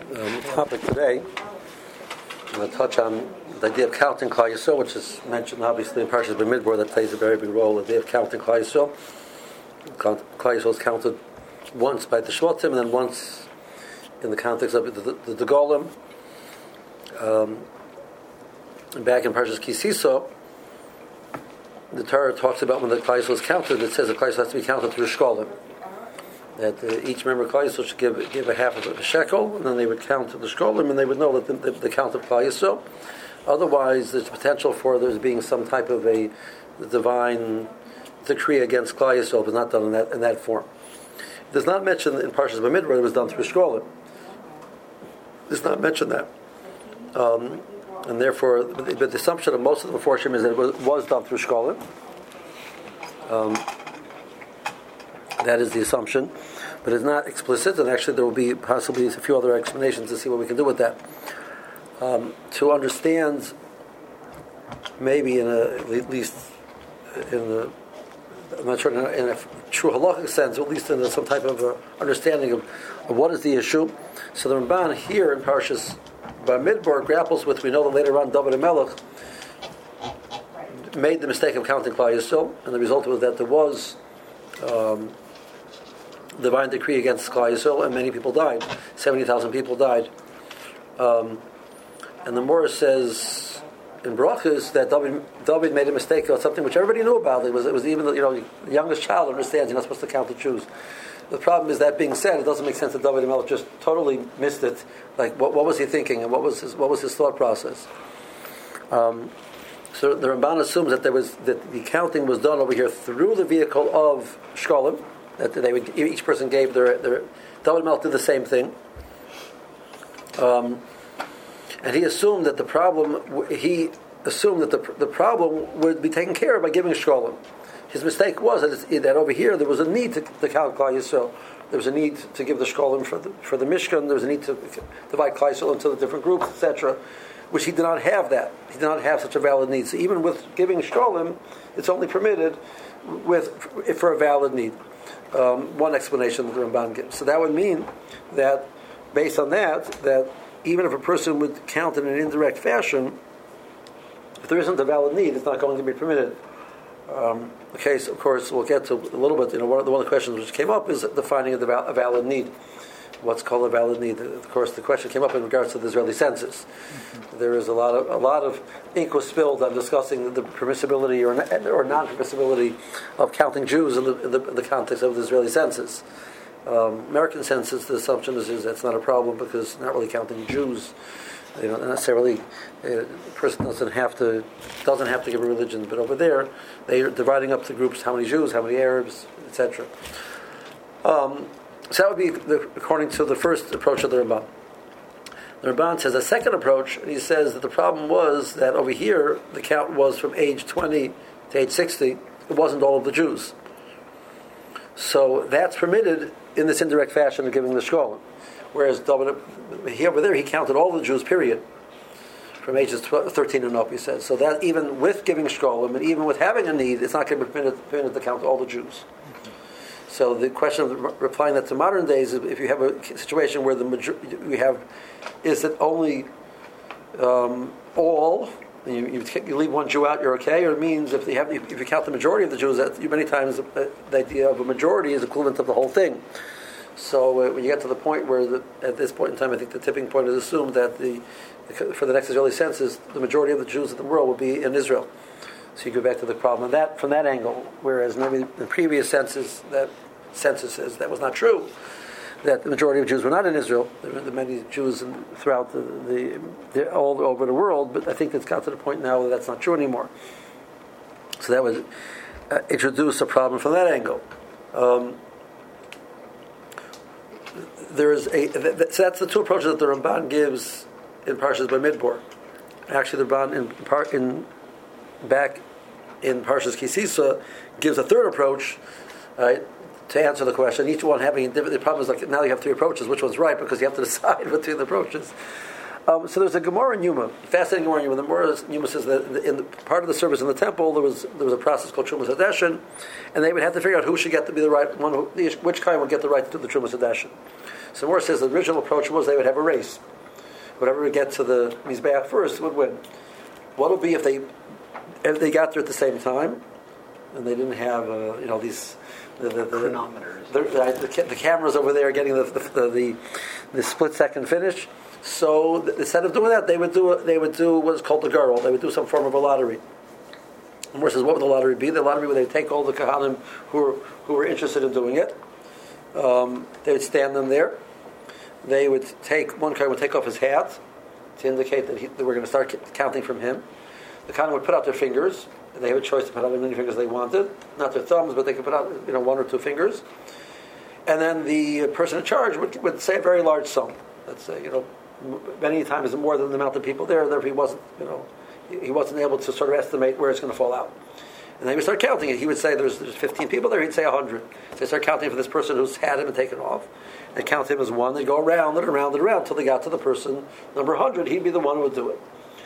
topic today. I'm going to touch on the idea of counting Klal Yisrael, which is mentioned obviously in Parshas B'Midbar, that plays a very big role. The idea of counting Klal Yisrael. Klal Yisrael is counted once by the Shvatim and then once in the context of the Golem. Back in Parshas Kisisa, the Torah talks about when the Klal Yisrael is counted. It says the Klal Yisrael has to be counted through Shkolim. That each member of Klal Yisrael should give a half of a shekel, and then they would count the Shkolim, and they would know that the count of Klal Yisrael. Otherwise, there's potential for there being some type of a divine decree against Klal Yisrael, but not done in that form. It does not mention in Parshas B'Midbar it was done through Shkolim. It does not mention that. And therefore, the assumption of most of the Meforshim is that it was done through Shkolim. That is the assumption, but it's not explicit, and actually there will be possibly a few other explanations to see what we can do with that. To understand, maybe at least in I'm not sure in a true halachic sense, or at least in some type of understanding of what is the issue. So the Ramban here in Parshas B'Midbar grapples with, we know that later on David HaMelech made the mistake of counting Klal Yisrael, and the result was that there was divine decree against Klal Yisrael, and many people died. 70,000 people died. And the Morah says in Brachos that David made a mistake of something which everybody knew about. It was even the youngest child understands you're not supposed to count the Jews. The problem is, that being said, it doesn't make sense that David HaMelech just totally missed it. Like, what was he thinking, and what was his thought process? So the Ramban assumes that the counting was done over here through the vehicle of Shkolim. That each person gave their David HaMelech did the same thing. And he assumed that the problem would be taken care of by giving Shkolim. His mistake was that over here there was a need to count Klal Yisrael. There was a need to give the Shkolim for the Mishkan. There was a need to divide Klal Yisrael into the different groups, etc. Which he did not have that. He did not have such a valid need. So even with giving Shkolim, it's only permitted for a valid need. One explanation that the Ramban gives. So that would mean that, based on that even if a person would count in an indirect fashion, if there isn't a valid need, it's not going to be permitted. The case, of course, we'll get to a little bit. One of the questions which came up is the finding of a valid need. What's called a valid need? Of course, the question came up in regards to the Israeli census. Mm-hmm. There is a lot of ink was spilled on discussing the permissibility or non-permissibility of counting Jews in the context of the Israeli census. American census, the assumption is that's not a problem because not really counting Jews. Not necessarily a person doesn't have to give a religion, but over there they are dividing up the groups: how many Jews, how many Arabs, etc. So that would be according to the first approach of the Ramban. The Ramban says a second approach, and he says that the problem was that over here the count was from age 20 to age 60. It wasn't all of the Jews. So that's permitted in this indirect fashion of giving the Shkolim. Whereas over there he counted all the Jews, period, from ages 13 and up, he says. So that even with giving Shkolim and even with having a need, it's not going to be permitted to count all the Jews. Mm-hmm. So the question of replying that to modern days, if you have a situation where is it only all, you leave one Jew out, you're okay, or it means if you count the majority of the Jews, many times the idea of a majority is equivalent of the whole thing. So when you get to the point where, at this point in time, I think the tipping point is assumed that for the next Israeli census, the majority of the Jews in the world will be in Israel. So you go back to the problem from that angle. Whereas maybe the previous censuses, that was not true. That the majority of Jews were not in Israel. There were many Jews throughout all over the world. But I think it's got to the point now that that's not true anymore. So that would introduce a problem from that angle. So that's the two approaches that the Ramban gives in Parshas B'Midbar. Actually, the Ramban back in Parshas Kisisa gives a third approach to answer the question. Each one having different. The problem is like now you have three approaches. Which one's right? Because you have to decide between the approaches. So there's a Gemara in Yuma, fascinating Gemara in Yuma. The Gemara in Yuma says that in part of the service in the temple there was a process called Trumas Hadeshin, and they would have to figure out who should get to be the right one, which kind would get the right to do the Trumas Hadeshin. So Moore says the original approach was they would have a race. Whatever would get to the Mizbeach first would win. What would be if they got there at the same time, and they didn't have these the chronometers, the cameras over there getting the split second finish. So instead of doing that, they would do what's called the girl. They would do some form of a lottery. And Moore says, what would the lottery be? The lottery would they take all the Kahanim who were interested in doing it. They would stand them there. They would one Kohen would take off his hat to indicate that they were going to start counting from him. The Kohen would put out their fingers. They had a choice to put out as many fingers as they wanted, not their thumbs, but they could put out one or two fingers. And then the person in charge would say a very large sum. Let's say many times more than the amount of people there. Therefore, he wasn't able to sort of estimate where it's going to fall out. And then he would start counting it. He would say there's 15 people there. He'd say 100. So they start counting for this person who's had him and taken off, and count him as one. They go around and around and around until they got to the person number 100. He'd be the one who would do it.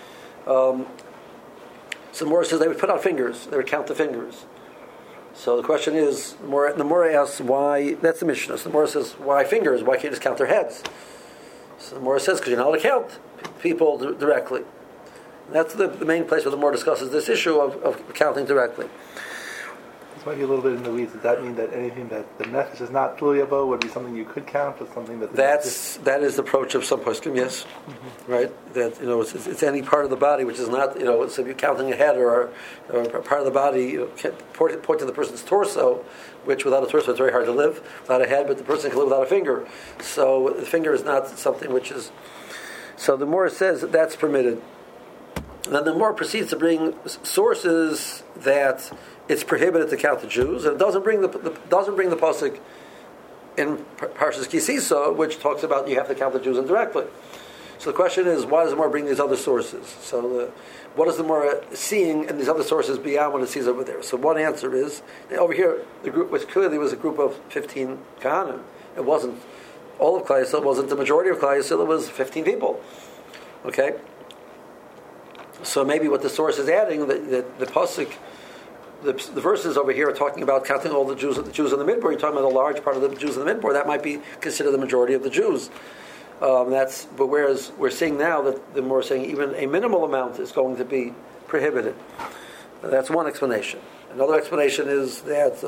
So Moore says they would put out fingers. They would count the fingers. So the question is, the Moore asks why. That's the Mishnah. So the Moore says, why fingers? Why can't you just count their heads? So the Moore says, because you're not allowed to count people directly. And that's the main place where the Moore discusses this issue of counting directly. This might be a little bit in the weeds. Does that mean that anything that the nefesh is not Tuliyabo would be something you could count, but something that that is the approach of some poskim, yes, right? That it's any part of the body which is not so if you're counting a head or a part of the body, point to the person's torso, which without a torso it's very hard to live. Without a head, but the person can live without a finger. So the finger is not something which is. So the Moore says that's permitted. And then the Moore proceeds to bring sources that it's prohibited to count the Jews, and it doesn't bring the pasuk in Parshas Kisisa, which talks about you have to count the Jews indirectly. So the question is, why does the Moore bring these other sources? So what is the Moore seeing in these other sources beyond what it sees over there? So one answer is, over here, the group was clearly was a group of 15 Kahanim. It wasn't all of Klal Yisrael, it wasn't the majority of Klal Yisrael, it was 15 people. Okay? So maybe what the source is adding, the pasuk, the verses over here are talking about counting all the Jews in the Midbar. You're talking about a large part of the Jews in the Midbar. That might be considered the majority of the Jews. But whereas we're seeing now that the more saying even a minimal amount is going to be prohibited. That's one explanation. Another explanation is that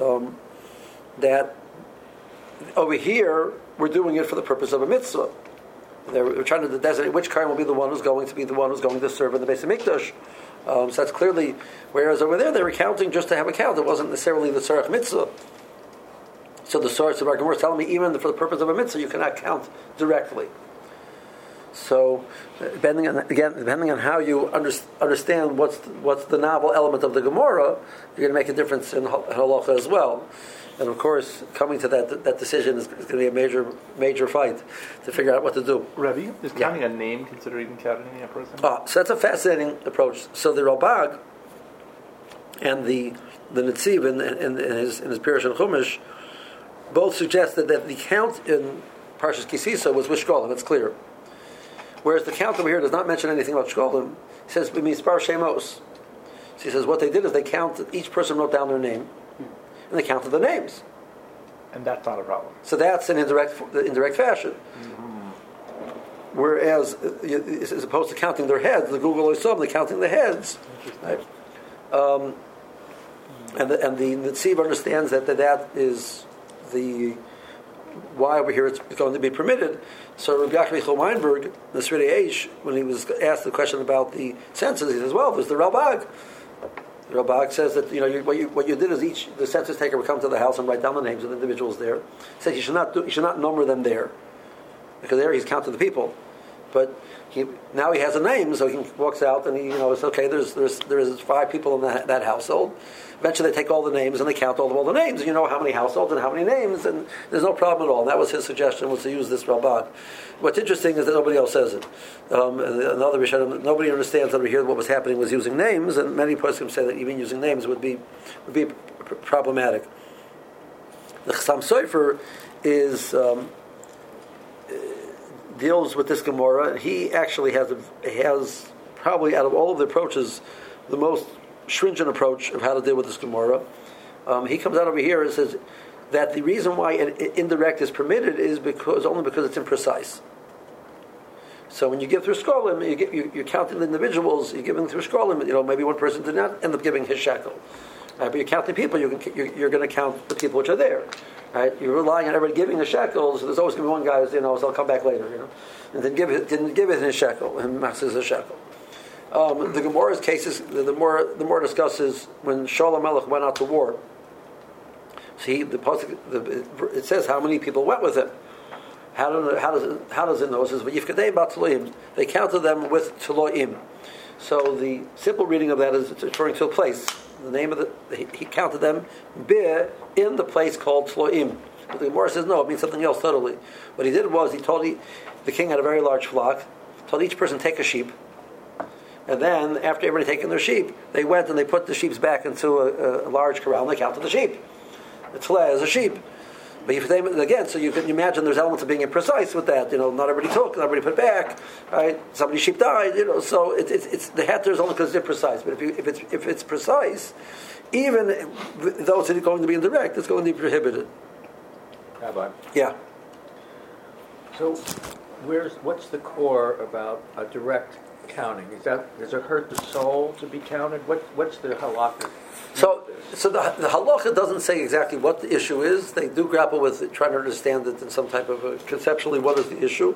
over here we're doing it for the purpose of a mitzvah. We're trying to designate which Kohen will be the one who's going to serve in the Beis Hamikdash. So that's clearly, whereas over there they were counting just to have a count. It wasn't necessarily the Tzarech Mitzvah. So the source of our Gemara is telling me even for the purpose of a mitzvah you cannot count directly. So depending on how you understand what's the novel element of the Gemara, you're going to make a difference in halacha as well. And of course, coming to that decision is going to be a major fight to figure out what to do. Rabbi, is counting a name considered even counting a person? So that's a fascinating approach. So the Ralbag and the Netziv in his Pirush and Chumash both suggested that the count in Parshas Kisisa was with Shkolim. It's clear. Whereas the count over here does not mention anything about Shkolim. He says it means Bar Shemos. So he says what they did is they counted. Each person wrote down their name. And they counted the names, and that's not a problem. So that's an indirect fashion. Mm-hmm. Whereas, as opposed to counting their heads, the Google Oisam, they're counting the heads. Right? And the Netziv understands that is the why over here it's going to be permitted. So Rabbi Yaakov Michael Weinberg, the Sridei Eish, when he was asked the question about the census, he says, "Well, there's the Ralbag." The Ralbag says that what you did is the census taker would come to the house and write down the names of the individuals there. He says you should not number them there, because there he's counting the people. But now he has a name, so he walks out and it's okay. There's 5 people in that household. Eventually, they take all the names and they count all the names. And you know how many households and how many names, and there's no problem at all. And that was his suggestion, was to use this Ralbag. What's interesting is that nobody else says it. Another Rishonim, nobody understands over here what was happening was using names, and many poskim say that even using names would be problematic. The Chassam Sofer deals with this Gemara, and he actually has probably out of all of the approaches the most stringent approach of how to deal with this Gemara. He comes out over here and says that the reason why an indirect is permitted is only because it's imprecise. So when you give through Shkolim, you're counting the individuals, you're giving through Shkolim, maybe one person did not end up giving his shekel. Right? But you're counting people, you're going to count the people which are there. Right? You're relying on everybody giving the shekels, so there's always going to be one guy who's, so I'll come back later, and then didn't give it his shekel, and masses his shekel. The Gemara's cases, the more discusses when Shaul HaMelech went out to war. See, it says how many people went with him. How does it know? It says, "V'yifkadei b'tloim." They counted them with tloim. So the simple reading of that is it's referring to a place. The name of he counted them in the place called tloim. But the Gemara says no, it means something else totally. What he did was he told the king had a very large flock. Told each person take a sheep. And then, after everybody taken their sheep, they went and they put the sheep back into a large corral and they counted the sheep. The tleh is a sheep. But again, so you can imagine there's elements of being imprecise with that. Not everybody took, not everybody put back. Right? Somebody's sheep died. So it's the heter is only because it's imprecise. But if it's precise, even though it's going to be indirect, it's going to be prohibited. Rabbi. Yeah. So, what's the core about a direct counting? Does it hurt the soul to be counted? What's the halakha? So the halacha doesn't say exactly what the issue is. They do grapple with it, trying to understand it in some type of conceptually what is the issue.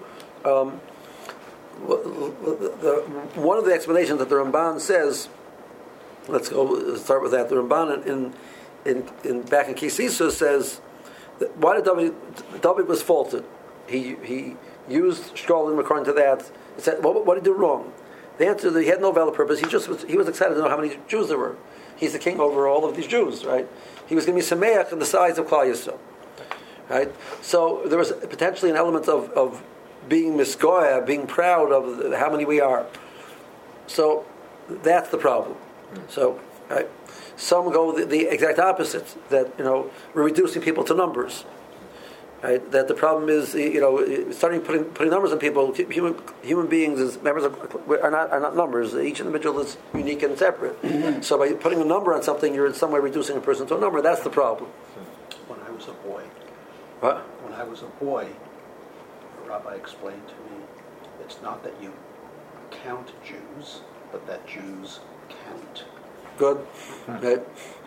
One of the explanations that the Ramban says. Let's start with that. The Ramban in back in Kisisa says that why did David was faulted? He used shkolim according to that. He said, what did he do wrong? The answer is that he had no valid purpose. He was excited to know how many Jews there were. He's the king over all of these Jews, right? He was going to be Sameach in the size of Klal Yisrael, right? So there was potentially an element of being misgoya, being proud of how many we are. So that's the problem. So, right? Some go the exact opposite, that we're reducing people to numbers. Right? That the problem is, starting putting numbers on people. Human beings as members are not numbers. Each individual is unique and separate. Mm-hmm. So by putting a number on something, you're in some way reducing a person to a number. That's the problem. When I was a boy, what? When I was a boy, the rabbi explained to me, it's not that you count Jews, but that Jews count. Good. Right.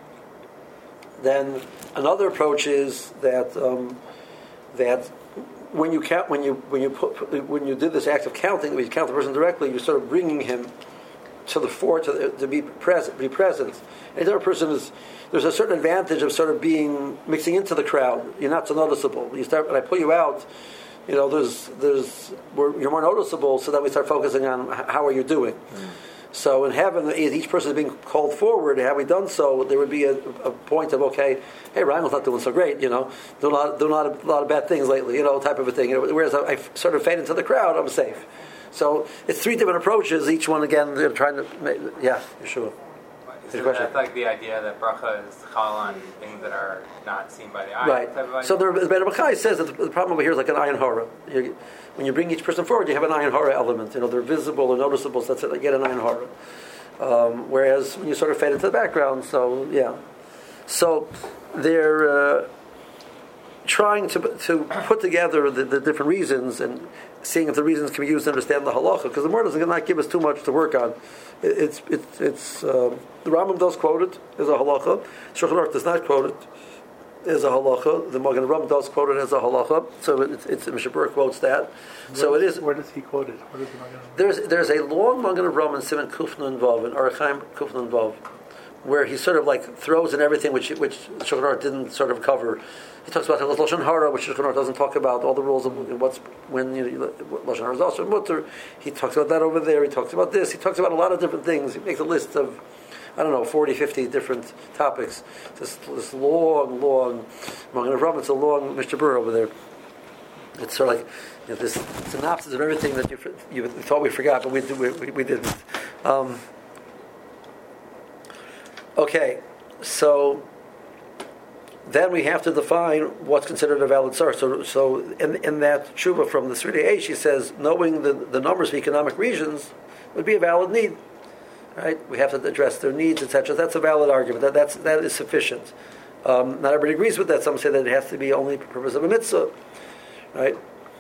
Then another approach is that when you did this act of counting, when you count the person directly, you're sort of bringing him to the fore to be present. And the other person there's a certain advantage of sort of mixing into the crowd. You're not so noticeable. When I pull you out, you're more noticeable. So that we start focusing on how are you doing. Mm. So in heaven, each person is being called forward. Have we done so? There would be a point of, okay, hey, Ryan's not doing so great, doing a lot of bad things lately, type of a thing. Whereas I sort of fade into the crowd, I'm safe. So it's three different approaches. Each one again, they're trying to, sure. Isn't that like the idea that bracha is chal on things that are not seen by the eye? Right. So the Ben Bachai says that the problem over here is like an ayin hara. When you bring each person forward, you have an ayin hara element. They're visible or noticeable, so that's it. You get an ayin hara. Whereas when you sort of fade into the background, so they're trying to put together the different reasons and seeing if the reasons can be used to understand the halacha, because the Gemara does not give us too much to work on. It's the Rambam does quote it as a halacha. Shulchan Aruch does not quote it as a halacha. The Magen Avraham does quote it as a halacha. So it's Mishabur quotes that. So it is. Where does he quote it? Where does the Magen Avraham? There's a long Magen Avraham in Siman Kufna involved, in Orach Chaim Kufna involved, where he sort of like throws in everything which Shulchan Aruch didn't sort of cover. He talks about Lashon Hara, which Shulchan Aruch doesn't talk about, all the rules of Lashon Hara is also mutter. He talks about that over there. He talks about this. He talks about a lot of different things. He makes a list of 40, 50 different topics. This long Magen Avraham. It's a long Mishabur over there. It's sort of like this synopsis of everything that you thought we forgot, but we didn't. Okay, so then we have to define what's considered a valid source. So in that tshuva from the Sridei Eish, she says knowing the numbers of economic regions would be a valid need. Right? We have to address their needs, etc. That's a valid argument. That is sufficient. Not everybody agrees with that. Some say that it has to be only for the purpose of a mitzvah, right?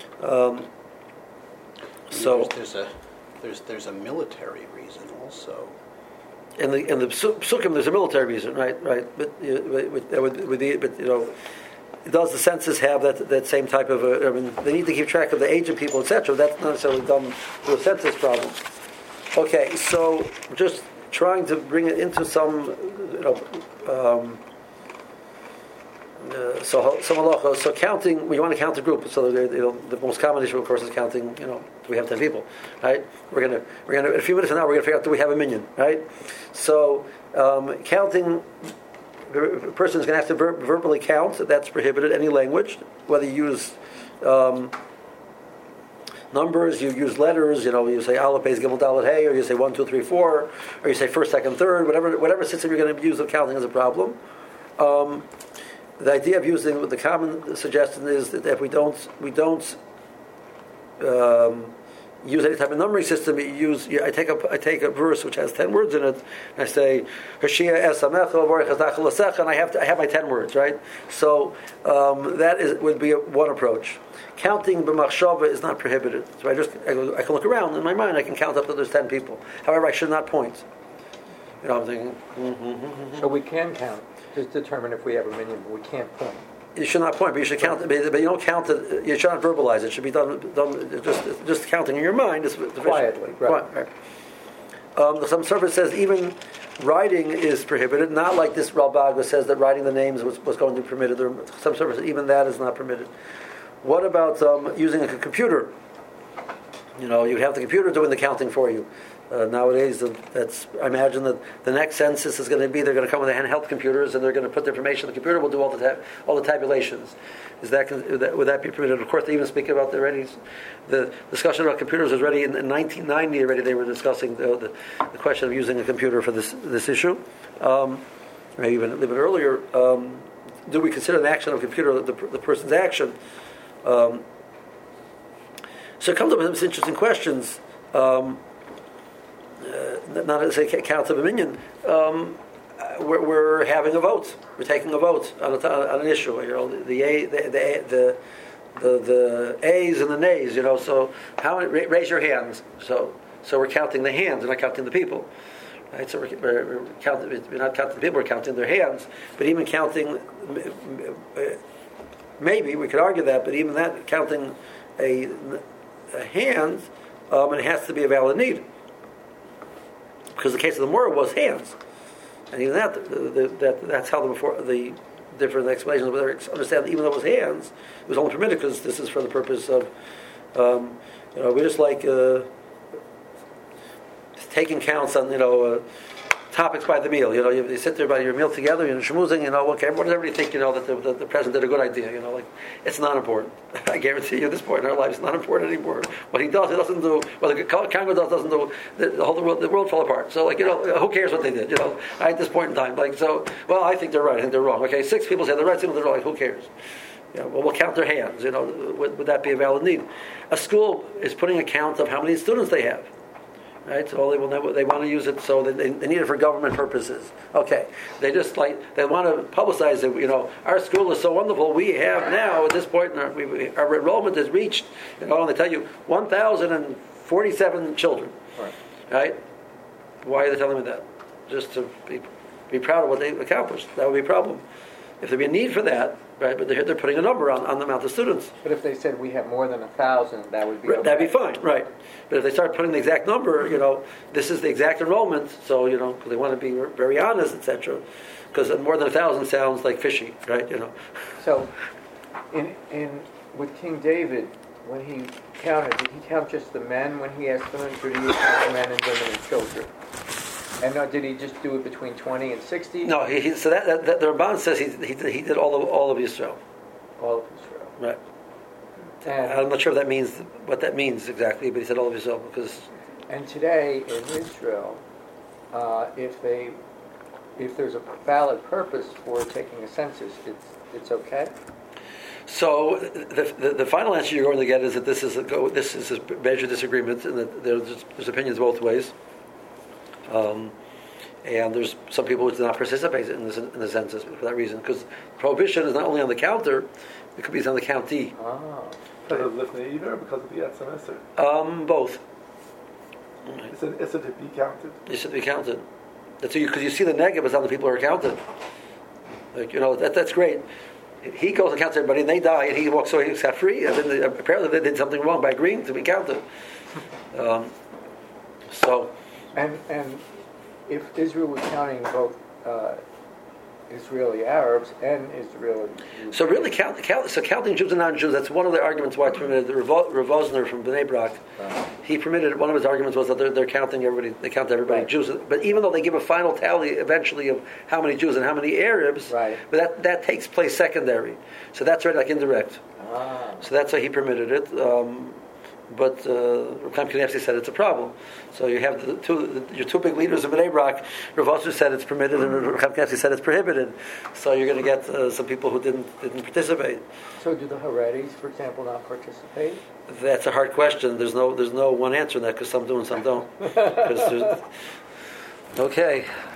So there's a military reason also. in the psukim, there's a military reason, right? But does the census have that same type of? They need to keep track of the age of people, etc. That's not necessarily done through a census problem. Okay, so just trying to bring it into some, some halacha. So counting, we want to count the group. So the most common issue, of course, is counting. Do we have 10 people? Right? We're gonna in a few minutes from now we're gonna figure out, do we have a minyan? Right? So counting. A person is going to have to verbally count. That's prohibited. Any language, whether you use numbers, you use letters. You say aleph, beis, gimel, dalet, hey, or you say 1, 2, 3, 4, or you say first, second, third. Whatever system you're going to use of counting is a problem. The idea of using the common suggestion is that if we don't use any type of numbering system, I take a verse which has 10 words in it, and I say Hashia esamecha v'orich, and I have my 10 words, right? So that would be one approach. Counting b'machshava is not prohibited. So I can look around in my mind. I can count up that there's 10 people. However, I should not point. I'm thinking. So we can count to determine if we have a minyan, but we can't point. You should not point, but you should count. But you don't count it. You should not verbalize it. It should be done just counting in your mind. Is quietly, right? Some service says even writing is prohibited. Not like this Ralbag says that writing the names was going to be permitted. Some service even that is not permitted. What about using a computer? You'd have the computer doing the counting for you. Nowadays, I imagine that the next census is going to be, they're going to come with handheld computers and they're going to put the information. The computer will do all the tabulations. Would that be permitted? Of course, they even speak about the discussion about computers was already in 1990. Already they were discussing the question of using a computer for this issue. Maybe even a little bit earlier. Do we consider the action of a computer the person's action? So it comes up with some interesting questions. Not to say count of a minyan. We're having a vote. We're taking a vote on an issue. The A's and the nays. So how many, raise your hands. So we're counting the hands, we're not counting the people. Right? So we're not counting the people. We're counting their hands. But even counting, maybe we could argue that. But even that counting a hand, it has to be a valid need. Because the case of the Mora was hands, and even that's how the different explanations of whether understand that even though it was hands, it was only permitted because this is for the purpose of we just like taking counts on topics by the meal. You sit there by your meal together, schmoozing. Okay, what does everybody think? That the president did a good idea. It's not important. I guarantee you, at this point in our lives, it's not important anymore. What he does, he doesn't do. What the Congress doesn't do. The world fell apart. So, who cares what they did? At this point in time, I think they're right. I think they're wrong. Okay, 6 people say they're right. 6 people they're wrong. Who cares? We'll count their hands. Would that be a valid need? A school is putting a count of how many students they have. Right, so they want to use it, so they need it for government purposes. Okay, they want to publicize it. Our school is so wonderful. We have now at this point, our enrollment has reached. And they tell you 1,047 children. Right? Why are they telling me that? Just to be proud of what they've accomplished. That would be a problem. If there'd be a need for that, right? But they're putting a number on the amount of students. But if they said we have more than 1,000, that would be okay. That'd be fine, right? But if they start putting the exact number, this is the exact enrollment. So because they want to be very honest, etc. Because more than 1,000 sounds like fishy, right? So, with King David, when he counted, did he count just the men when he asked them, or did he count the men and women and children? And did he just do it between 20 and 60? No, so that the Ramban says he did all of Yisrael. All of Israel. Right. And I'm not sure what that means exactly, but he said all of Yisrael because. And today in Israel, if there's a valid purpose for taking a census, it's okay. So the final answer you're going to get is that this is a major disagreement, and that there's opinions both ways. And there's some people who do not participate in the census for that reason, because prohibition is not only on the counter, it could be on the county. Because of Lifnei Iver, or because of the Etzem Esser? Both. Is it to be counted? It's to be counted. That's because you see the negative is how the people are counted. Like, that's great. He goes and counts everybody, and they die, and he walks away scot free. And then apparently they did something wrong by agreeing to be counted. And if Israel was counting both Israeli Arabs and Israeli Jews. So really, counting Jews and non-Jews, that's one of the arguments why it's permitted. Rav Osner from Bnei Brak, he permitted, one of his arguments was that they're counting everybody, they count everybody right. Jews. But even though they give a final tally eventually of how many Jews and how many Arabs, right. but that takes place secondary. So that's right, like indirect. So that's why he permitted it. But Rav Chaim Kanievsky said it's a problem. So you have your two big leaders of Bnei Brak. Rav Osner said it's permitted, and Rav Chaim Kanievsky said it's prohibited. So you're going to get some people who didn't participate. So do the Haredis, for example, not participate? That's a hard question. There's no one answer to that, because some do and some don't. Okay.